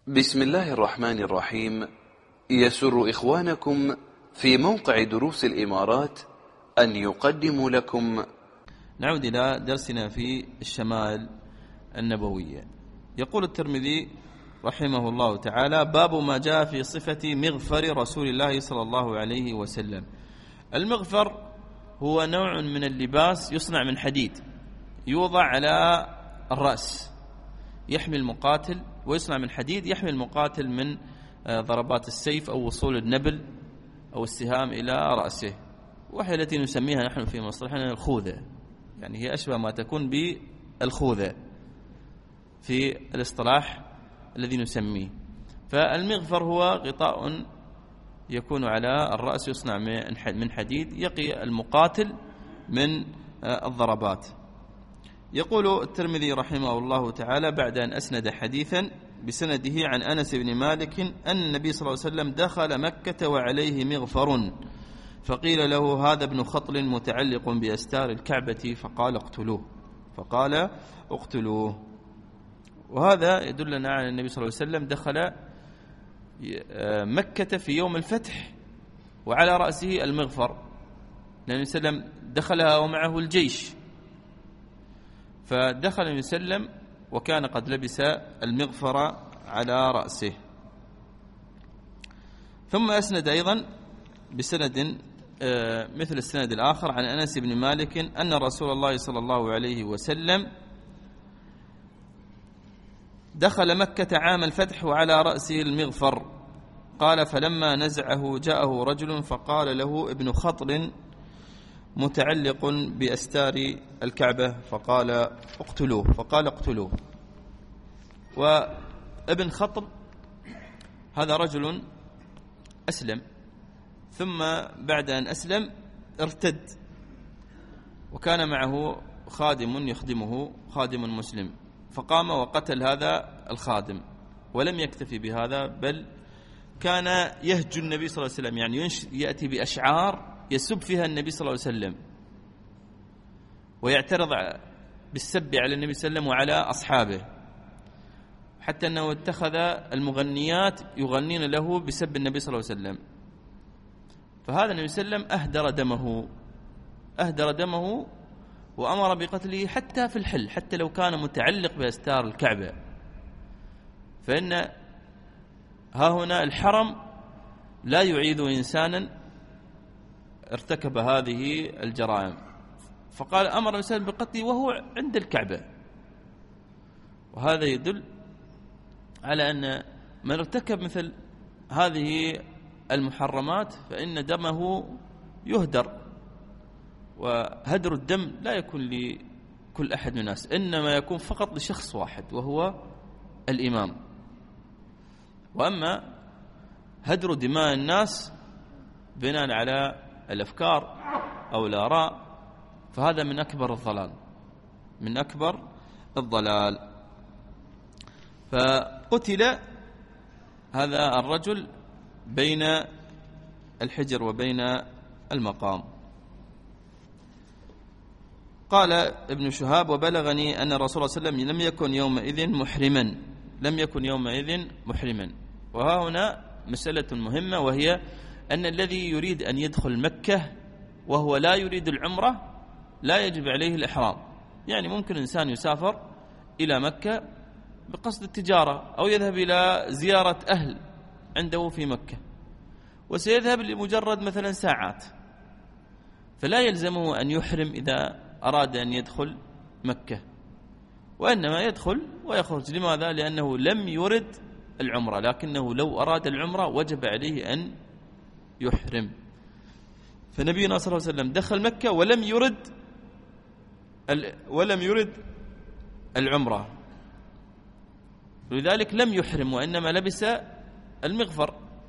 بسم الله الرحمن الرحيم. يسر إخوانكم في موقع دروس الإمارات أن يقدموا لكم. نعود إلى درسنا في الشمائل النبوية. يقول الترمذي رحمه الله تعالى: باب ما جاء في صفة مغفر رسول الله صلى الله عليه وسلم. المغفر هو نوع من اللباس يصنع من حديد، يوضع على الرأس، يحمي المقاتل، ويصنع من حديد يحمي المقاتل من ضربات السيف أو وصول النبل أو السهام إلى رأسه، وهي التي نسميها نحن في مصطلحنا الخوذة، يعني هي أشبه ما تكون بالخوذة في الاصطلاح الذي نسميه. فالمغفر هو غطاء يكون على الرأس يصنع من حديد يقي المقاتل من الضربات. يقول الترمذي رحمه الله تعالى بعد أن أسند حديثا بسنده عن أنس بن مالك أن النبي صلى الله عليه وسلم دخل مكة وعليه مغفر، فقيل له: هذا ابن خطل متعلق بأستار الكعبة فقال اقتلوه. وهذا يدلنا على النبي صلى الله عليه وسلم دخل مكة في يوم الفتح وعلى رأسه المغفر، لأن صلى الله عليه وسلم دخلها ومعه الجيش، فدخل النبي صلى الله عليه وسلم وكان قد لبس المغفر على رأسه. ثم أسند أيضا بسند مثل السند الآخر عن أنس بن مالك أن رسول الله صلى الله عليه وسلم دخل مكة عام الفتح وعلى رأسه المغفر. قال: فلما نزعه جاءه رجل فقال له: ابن خطل متعلق بأستار الكعبة فقال اقتلوه. وابن خطل هذا رجل أسلم، ثم بعد أن أسلم ارتد، وكان معه خادم يخدمه، خادم مسلم، فقام وقتل هذا الخادم، ولم يكتفي بهذا بل كان يهجو النبي صلى الله عليه وسلم، يعني يأتي بأشعار يسب فيها النبي صلى الله عليه وسلم ويعترض بالسب على النبي صلى الله عليه وسلم وعلى أصحابه، حتى أنه اتخذ المغنيات يغنين له بسب النبي صلى الله عليه وسلم. فهذا النبي صلى الله عليه وسلم أهدر دمه وأمر بقتله حتى في الحل، حتى لو كان متعلق بأستار الكعبة، فإن ها هنا الحرم لا يعيد إنسانا ارتكب هذه الجرائم، فقال أمر النبي صلى الله عليه وسلم بقتله وهو عند الكعبة. وهذا يدل على أن من ارتكب مثل هذه المحرمات فإن دمه يهدر، وهدر الدم لا يكون لكل أحد من الناس، إنما يكون فقط لشخص واحد وهو الإمام. وأما هدر دماء الناس بناء على الأفكار أو الآراء فهذا من أكبر الضلال. فقتل هذا الرجل بين الحجر وبين المقام. قال ابن شهاب: وبلغني أن الرسول صلى الله عليه وسلم لم يكن يومئذ محرما. وها هنا مسألة مهمة، وهي أن الذي يريد أن يدخل مكة وهو لا يريد العمرة لا يجب عليه الإحرام. يعني ممكن إنسان يسافر إلى مكة بقصد التجارة أو يذهب إلى زيارة أهل عنده في مكة، وسيذهب لمجرد مثلا ساعات، فلا يلزمه أن يحرم إذا أراد أن يدخل مكة، وإنما يدخل ويخرج. لماذا؟ لأنه لم يرد العمرة، لكنه لو أراد العمرة وجب عليه أن يحرم. فنبينا صلى الله عليه وسلم دخل مكة ولم يرد العمرة، ولذلك لم يحرم وإنما لبس المغفر.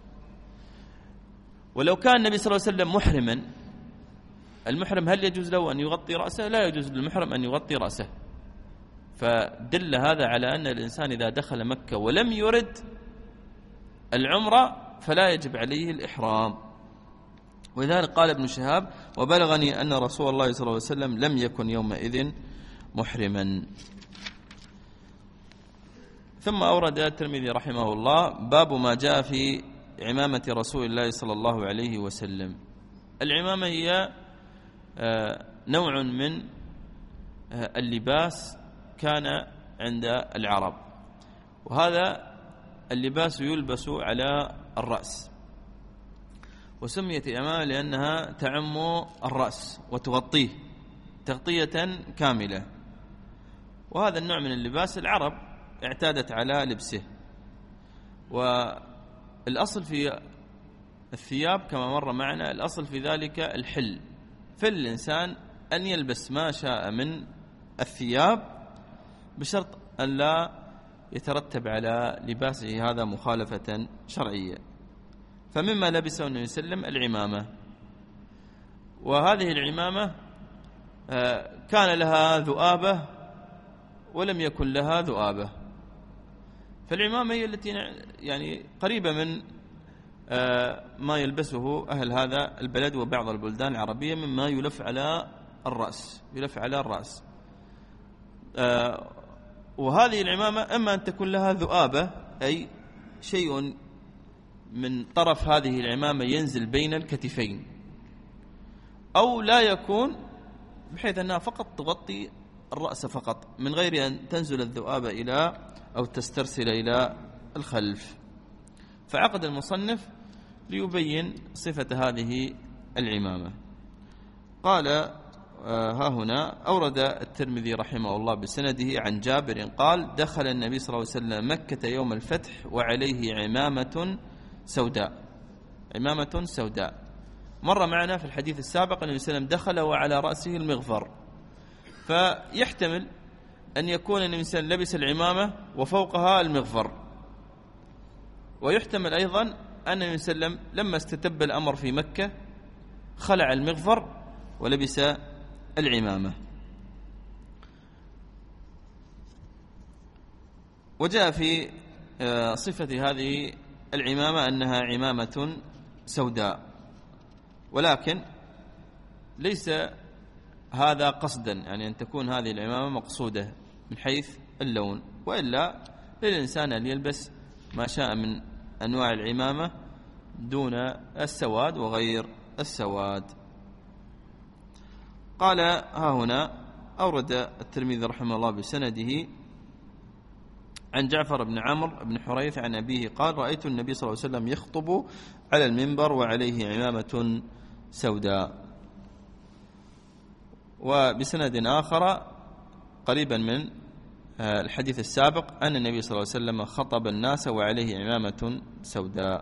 ولو كان النبي صلى الله عليه وسلم محرما، المحرم هل يجوز له أن يغطي رأسه؟ لا يجوز للمحرم أن يغطي رأسه. فدل هذا على أن الإنسان إذا دخل مكة ولم يرد العمرة فلا يجب عليه الإحرام. ولذلك قال ابن شهاب: وبلغني أن رسول الله صلى الله عليه وسلم لم يكن يومئذ محرما. ثم أورد الترمذي رحمه الله باب ما جاء في عمامة رسول الله صلى الله عليه وسلم. العمامة هي نوع من اللباس كان عند العرب، وهذا اللباس يلبس على الرأس، وسميت عمامة لأنها تعم الرأس وتغطيه تغطية كاملة. وهذا النوع من اللباس العرب اعتادت على لبسه. والأصل في الثياب كما مر معنا، الأصل في ذلك الحل، فالإنسان أن يلبس ما شاء من الثياب بشرط أن لا يترتب على لباسه هذا مخالفة شرعية. فمما لبسه النبي صلى الله عليه وسلم العمامة، وهذه العمامة كان لها ذؤابة ولم يكن لها ذؤابة. فالعمامة هي التي يعني قريبة من ما يلبسه أهل هذا البلد وبعض البلدان العربية مما يلف على الرأس، يلف على الرأس. وهذه العمامة أما أن تكون لها ذؤابة، أي شيء من طرف هذه العمامة ينزل بين الكتفين، أو لا يكون بحيث أنها فقط تغطي الرأس فقط من غير أن تنزل الذؤابة إلى أو تسترسل إلى الخلف. فعقد المصنف ليبين صفة هذه العمامة. قال ها هنا أورد الترمذي رحمه الله بسنده عن جابر قال دخل النبي صلى الله عليه وسلم مكة يوم الفتح وعليه عمامة سوداء. عمامة سوداء مر معنا في الحديث السابق أن النبي صلى الله عليه وسلم دخل وعلى رأسه المغفر، فيحتمل أن يكون النبي صلى الله عليه وسلم لبس العمامة وفوقها المغفر، ويحتمل أيضا أن النبي صلى الله عليه وسلم لما استتب الأمر في مكة خلع المغفر ولبس العمامة. وجاء في صفة هذه العمامة أنها عمامة سوداء، ولكن ليس هذا قصدا، يعني أن تكون هذه العمامة مقصودة من حيث اللون، وإلا للإنسان أن يلبس ما شاء من أنواع العمامة دون السواد وغير السواد. قال ها هنا أورد الترمذي رحمه الله بسنده عن جعفر بن عمرو بن حريث عن أبيه قال رأيت النبي صلى الله عليه وسلم يخطب على المنبر وعليه عمامة سوداء. وبسند آخر قريبا من الحديث السابق أن النبي صلى الله عليه وسلم خطب الناس وعليه عمامة سوداء.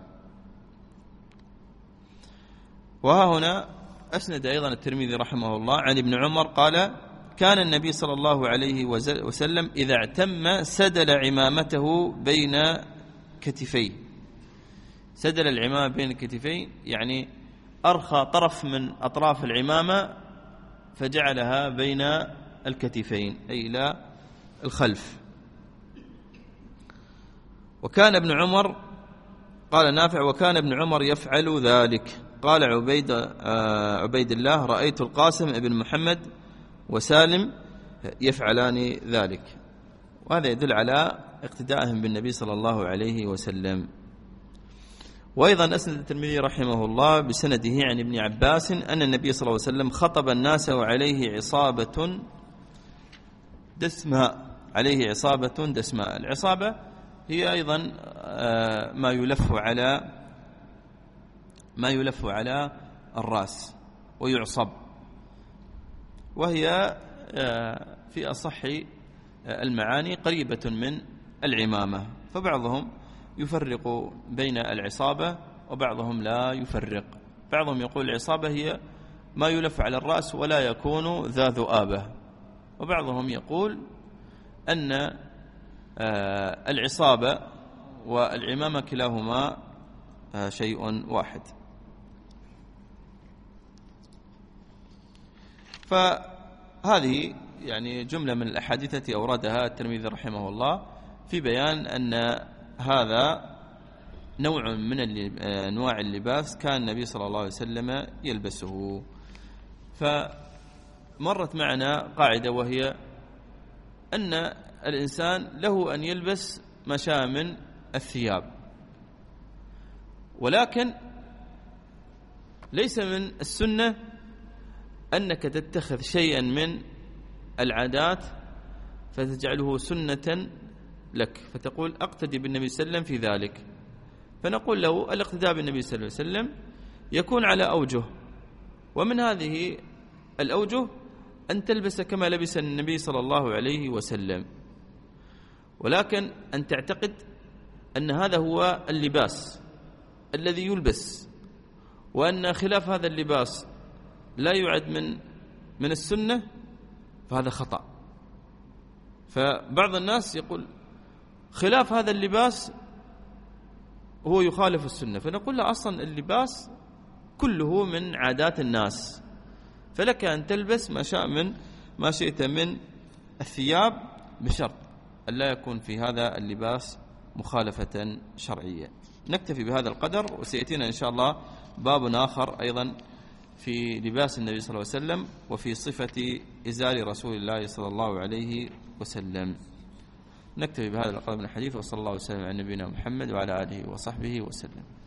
وها هنا أسند أيضا الترمذي رحمه الله عن ابن عمر قال كان النبي صلى الله عليه وسلم إذا اعتم سدل عمامته بين كتفيه. سدل العمامة بين كتفيه يعني أرخى طرف من أطراف العمامة فجعلها بين الكتفين أي إلى الخلف. وكان ابن عمر قال نافع وكان ابن عمر يفعل ذلك. قال عبيد الله رأيت القاسم ابن محمد وسالم يفعلان ذلك. وهذا يدل على اقتدائهم بالنبي صلى الله عليه وسلم. وأيضا أسند الترمذي رحمه الله بسنده عن ابن عباس أن النبي صلى الله عليه وسلم خطب الناس وعليه عصابة دسماء. عليه عصابة دسماء. العصابة هي أيضا ما يلف على الرأس ويعصب، وهي في أصح المعاني قريبة من العمامة. فبعضهم يفرق بين العصابة وبعضهم لا يفرق. بعضهم يقول العصابة هي ما يلف على الرأس ولا يكون ذا ذؤابة، وبعضهم يقول أن العصابة والعمامة كلاهما شيء واحد. فهذه يعني جملة من الأحاديث التي أوردها الترمذي رحمه الله في بيان أن هذا نوع من أنواع اللباس كان النبي صلى الله عليه وسلم يلبسه. فمرت معنا قاعدة وهي أن الإنسان له أن يلبس ما شاء من الثياب، ولكن ليس من السنة أنك تتخذ شيئا من العادات فتجعله سنة لك، فتقول أقتدي بالنبي صلى الله عليه وسلم في ذلك. فنقول له الاقتداء بالنبي صلى الله عليه وسلم يكون على أوجه، ومن هذه الأوجه أن تلبس كما لبس النبي صلى الله عليه وسلم، ولكن أن تعتقد أن هذا هو اللباس الذي يلبس، وأن خلاف هذا اللباس لا يعد من السنة، فهذا خطأ. فبعض الناس يقول خلاف هذا اللباس هو يخالف السنة، فنقول له أصلا اللباس كله من عادات الناس، فلك أن تلبس ما شئت من الثياب، بشرط أن لا يكون في هذا اللباس مخالفة شرعية. نكتفي بهذا القدر، وسيأتينا إن شاء الله باب آخر أيضا في لباس النبي صلى الله عليه وسلم وفي صفة إزار رسول الله صلى الله عليه وسلم. نكتفي بهذا القدر من الحديث، وصلى الله وسلم على نبينا محمد وعلى آله وصحبه وسلم.